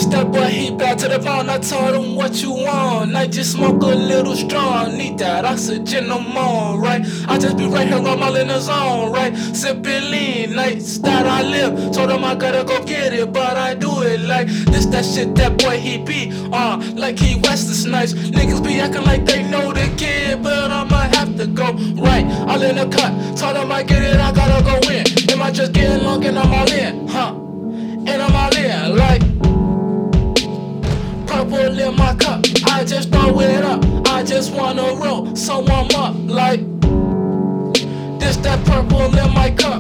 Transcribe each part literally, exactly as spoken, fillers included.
This that boy, he back to the bone. I told him what you want. I just smoke a little strong. Need that oxygen no more, right? I just be right here, I'm all in the zone, right? Sipping lean, nights that I live. Told him I gotta go get it, but I do it like this. That shit, that boy, he be uh like he Wesley Snipes. Niggas be acting like they know the kid, but I'ma have to go right. All in the cut. Told him I get it, I gotta go in. Am I just getting long and I'm all in, huh? And I'm all in, like purple in my cup. I just throw it up. I just wanna roll, so I'm up, like this that purple in my cup.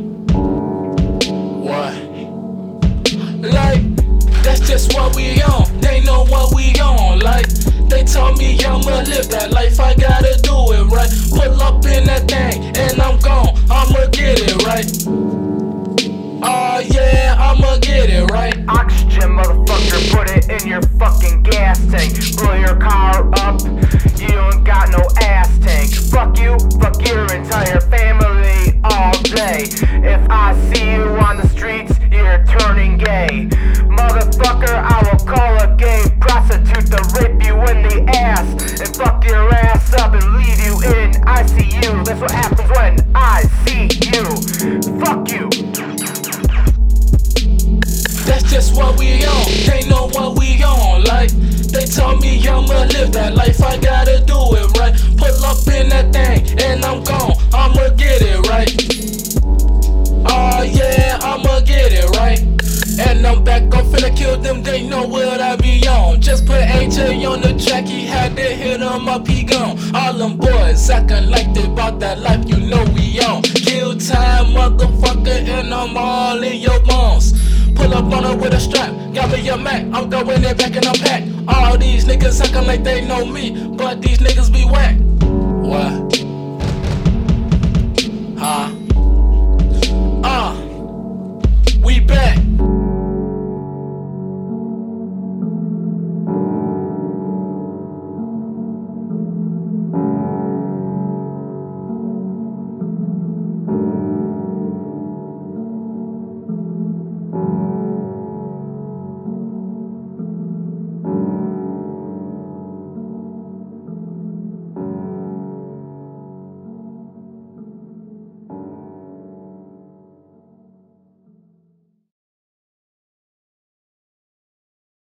What? Like that's just what we on. They know what we on. Like they told me I'ma live that life. I gotta do it right. Pull up in that thing and I'm gone. I'ma get it right. Oh yeah, I'ma get it right. Oxygen, motherfucker, put it in your fucking gas tank. Blow your car up, you ain't got no ass tank. Fuck you, fuck your entire family all day. If I see you on the streets, you're turning gay. Motherfucker, I will call a gay prostitute to rape you in the ass and fuck your ass up and leave you in I C U. That's what happens when I see you. Fuck you. That's just what we on. They know what we on. Like they told me I'ma live that life. I gotta do it right. Pull up in that thing and I'm gone. I'ma get it right. Oh yeah, I'ma get it right. And I'm back, I'm finna kill them. They know what I be on. Just put A J on the track. He had to hit him up, he gone. All them boys acting like they bout that life. You know we on. Kill time, motherfucker, and I'm all in your bones. Pull up on her with a strap, got me a Mac, I'm going in back and I'm packed. All these niggas acting like they know me, but these niggas be whack. What?